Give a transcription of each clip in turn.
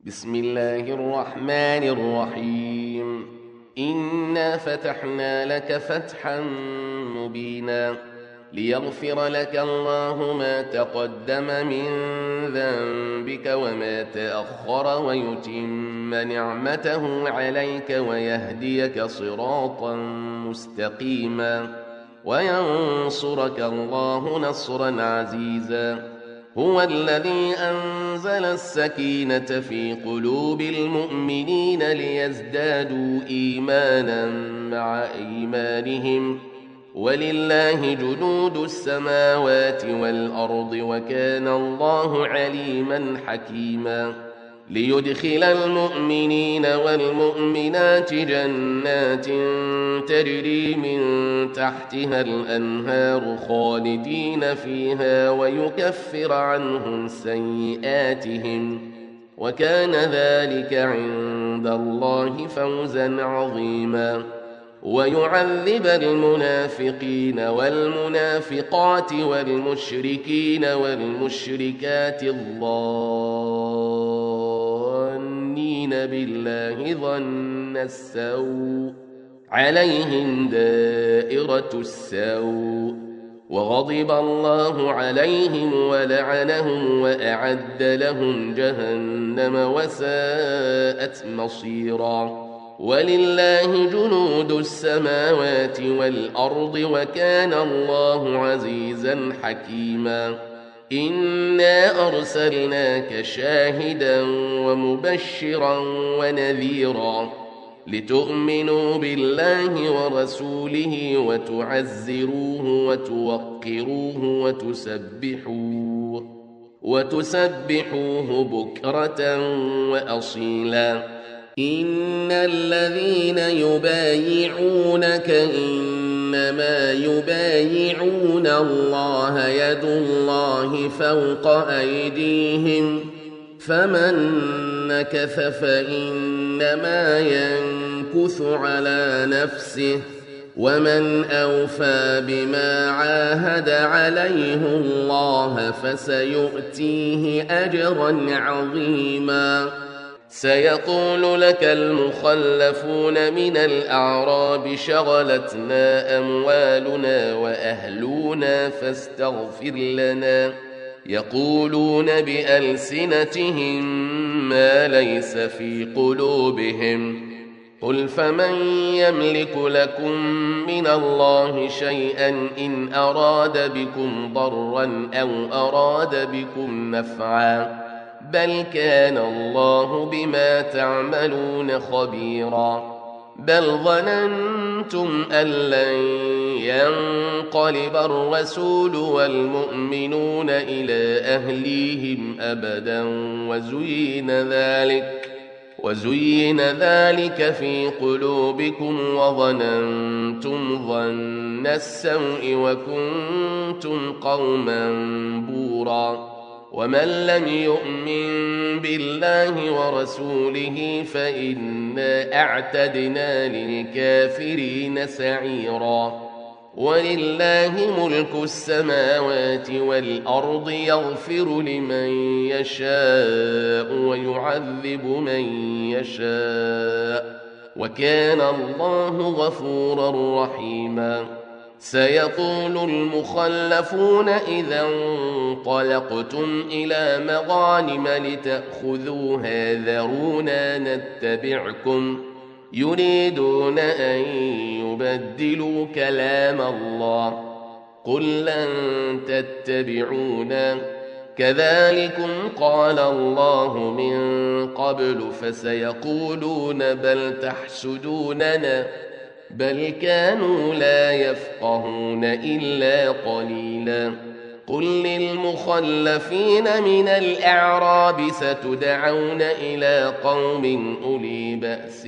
بسم الله الرحمن الرحيم. إنا فتحنا لك فتحا مبينا ليغفر لك الله ما تقدم من ذنبك وما تأخر ويتم نعمته عليك ويهديك صراطا مستقيما وينصرك الله نصرا عزيزا. هو الذي أنزل السكينة في قلوب المؤمنين ليزدادوا إيمانا مع إيمانهم ولله جنود السماوات والأرض وكان الله عليما حكيما. ليدخل المؤمنين والمؤمنات جنات تجري من تحتها الأنهار خالدين فيها ويكفر عنهم سيئاتهم وكان ذلك عند الله فوزا عظيما. ويعذب المنافقين والمنافقات والمشركين والمشركات الظانين بالله ظن السوء عليهم دائرة السوء وغضب الله عليهم ولعنهم وأعد لهم جهنم وساءت مصيرا. ولله جنود السماوات والأرض وكان الله عزيزا حكيما. إنا أرسلناك شاهدا ومبشرا ونذيرا لتؤمنوا بالله ورسوله وتعزروه وتوقروه وتسبحوه بكرة وأصيلا. إن الذين يبايعونك إنما يبايعون الله يد الله فوق أيديهم فمن نكث فإنما ينكث على نفسه ومن أوفى بما عاهد عليه الله فسيؤتيه أجرا عظيما. سيقول لك المخلفون من الأعراب شغلتنا أموالنا وأهلنا فاستغفر لنا يقولون بألسنتهم ما ليس في قلوبهم قل فمن يملك لكم من الله شيئا إن أراد بكم ضرا أو أراد بكم نفعا بل كان الله بما تعملون خبيرا. بل ظننتم أن لن ينقلب الرسول والمؤمنون إلى أهليهم أبدا وزين ذلك في قلوبكم وظننتم ظن السوء وكنتم قوما بورا. ومن لم يؤمن بالله ورسوله فإنا أعتدنا للكافرين سعيرا. ولله ملك السماوات والأرض يغفر لمن يشاء ويعذب من يشاء وكان الله غفورا رحيما. سيقول المخلفون إذا انطلقتم إلى مغانم لتأخذوها ذرونا نتبعكم يريدون أن يبدلوا كلام الله قل لن تتبعونا كذلكم قال الله من قبل فسيقولون بل تحسدوننا بل كانوا لا يفقهون إلا قليلا. قل للمخلفين من الأعراب ستدعون إلى قوم أولي بأس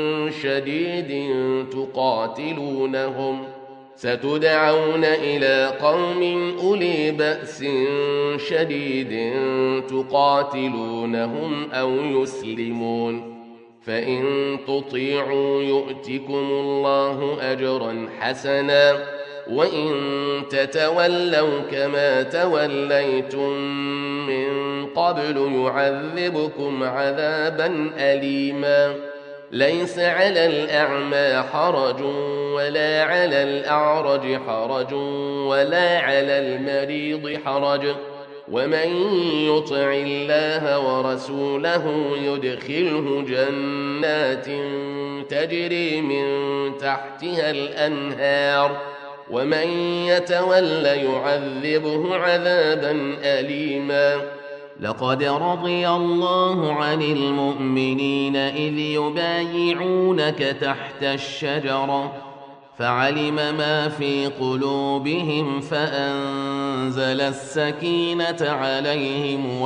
شديد تقاتلونهم أو يسلمون فإن تطيعوا يؤتكم الله أجرا حسنا وإن تتولوا كما توليتم من قبل يعذبكم عذابا أليما ليس على الأعمى حرج ولا على الأعرج حرج ولا على المريض حرج ومن يطع الله ورسوله يدخله جنات تجري من تحتها الأنهار ومن يتول يعذبه عذابا أليما لقد رضي الله عن المؤمنين إذ يبايعونك تحت الشجرة فعلم ما في قلوبهم فأنزل السكينة عليهم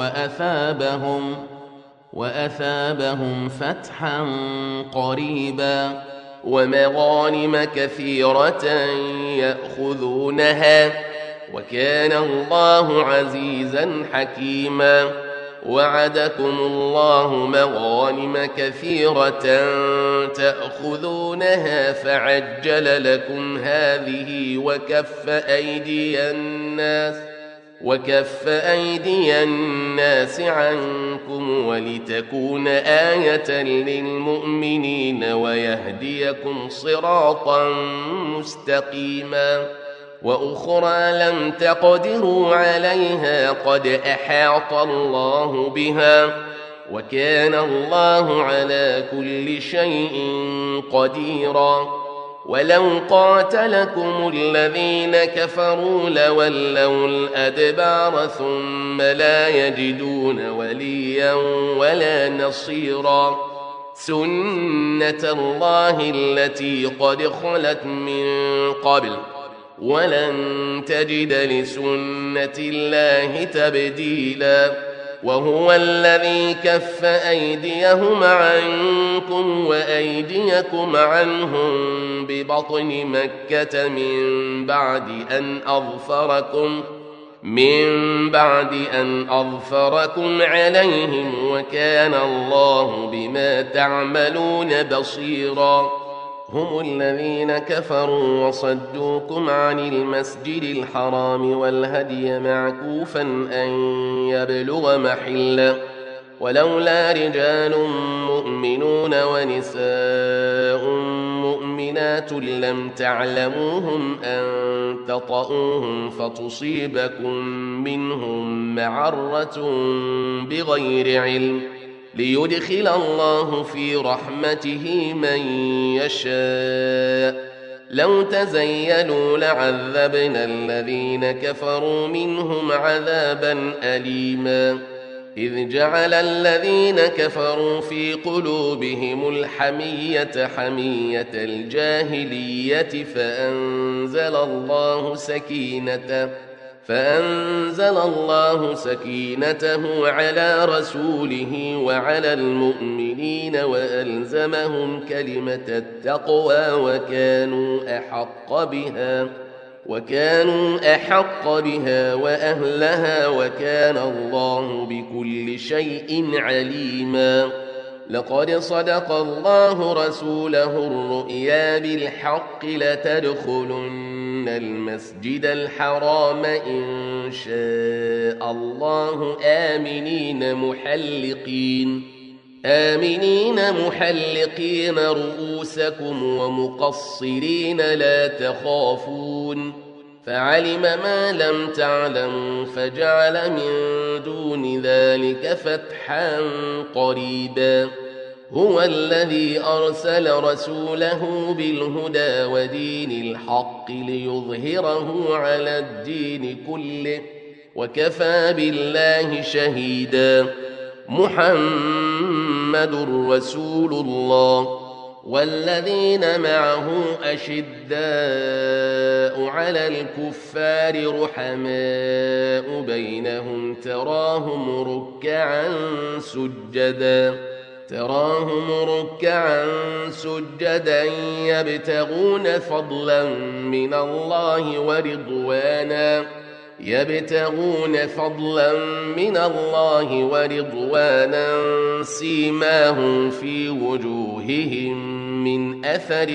وأثابهم فتحا قريبا ومغانم كثيرة يأخذونها وكان الله عزيزا حكيما وعدكم الله مغانم كثيرة تأخذونها فعجل لكم هذه وكف أيدي الناس عنكم ولتكون آية للمؤمنين ويهديكم صراطا مستقيما وأخرى لم تقدروا عليها قد أحاط الله بها وكان الله على كل شيء قديرا ولو قاتلكم الذين كفروا لولوا الأدبار ثم لا يجدون وليا ولا نصيرا سنة الله التي قد خلت من قبل ولن تجد لسنة الله تبديلا وهو الذي كف أيديهم عنكم وأيديكم عنهم ببطن مكة من بعد أن أظفركم عليهم وكان الله بما تعملون بصيرا هم الذين كفروا وصدوكم عن المسجد الحرام والهدي معكوفا أن يبلغ محله ولولا رجال مؤمنون ونساء مؤمنات لم تعلموهم أن تطؤوهم فتصيبكم منهم معرة بغير علم ليدخل الله في رحمته من يشاء لو تزيلوا لعذبنا الذين كفروا منهم عذابا أليما إذ جعل الذين كفروا في قلوبهم الحمية حمية الجاهلية فأنزل الله سكينته على رسوله وعلى المؤمنين وألزمهم كلمة التقوى وكانوا أحق بها وأهلها وكان الله بكل شيء عليما لقد صدق الله رسوله الرؤيا بالحق لتدخلن المسجد الحرام إن شاء الله آمنين محلقين رؤوسكم ومقصرين لا تخافون فعلم ما لم تعلموا فجعل من دون ذلك فتحا قريبا هو الذي أرسل رسوله بالهدى ودين الحق ليظهره على الدين كله وكفى بالله شهيدا محمد رسول الله والذين معه أشداء على الكفار رحماء بينهم تراهم ركعا سجدا يبتغون فضلا من الله ورضوانا سيماهم في وجوههم من أثر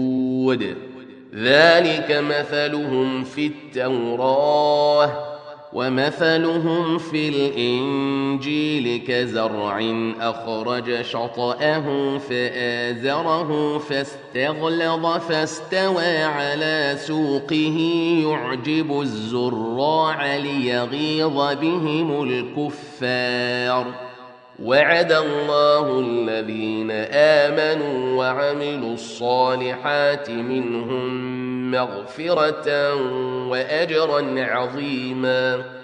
السجود ذلك مثلهم في التوراة ومثلهم في الإنجيل كزرع أخرج شطأه فآزره فاستغلظ فاستوى على سوقه يعجب الزراع ليغيظ بهم الكفار. وعد الله الذين آمنوا وعملوا الصالحات منهم مغفرة وأجرا عظيما.